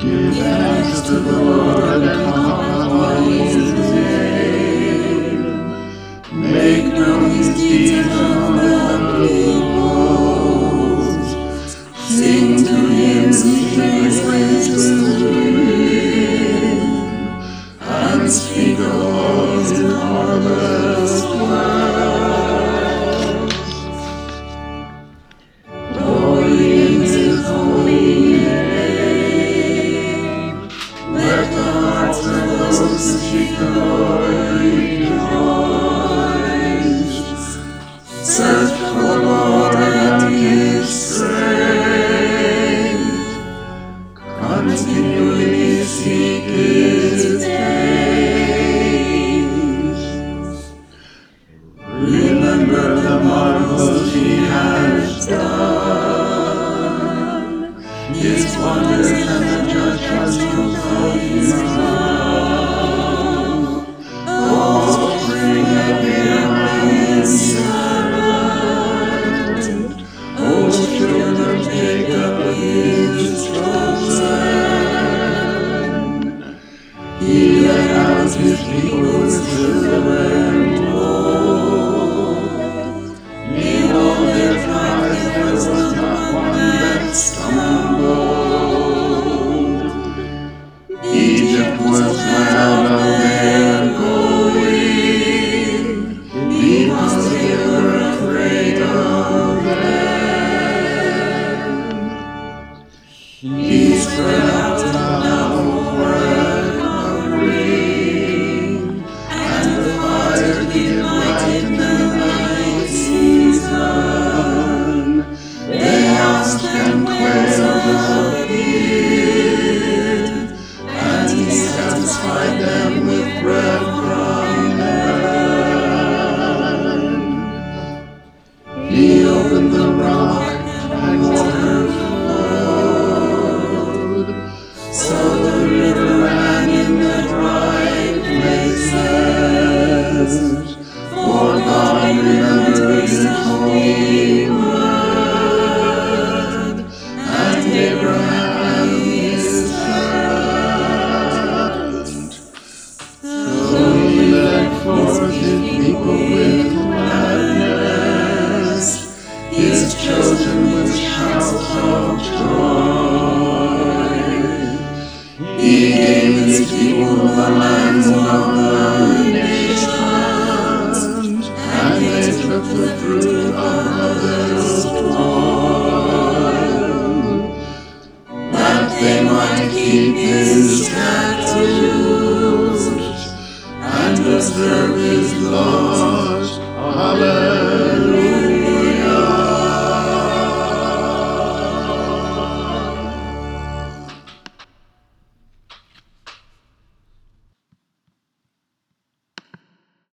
Give thanks to the Lord and call on his name. Make known his deeds among the peoples. Sing to him, sing praises to him, and speak of all his marvelous works. Glory in his holy name. Let the hearts of those who seek the Lord rejoice. Search for the Lord and his strength. Continually seek his face. Remember the marvels he has done, his wonders and the judgments to come his mouth. Oh, bring up him his servant. Oh, children of Jacob, his chosen. He led out his people with silver and gold. In all their tribes there was not one that stumbled. Egypt was glad of their going, because they were afraid of them. He spread out the mountain for a covering, and the fire did lighten the night season. They asked and quailed appeared, and he satisfied them with bread from heaven. He opened the rock and water flowed, so the river ran in the dry places. For God remembered his holy word, and Abraham his servant. So he led forth his people with gladness, his chosen with shouts of joy. He gave his people the lands of the nations, and they took the fruit of others' toil, that they might keep his statutes and observe his laws. Hallelujah.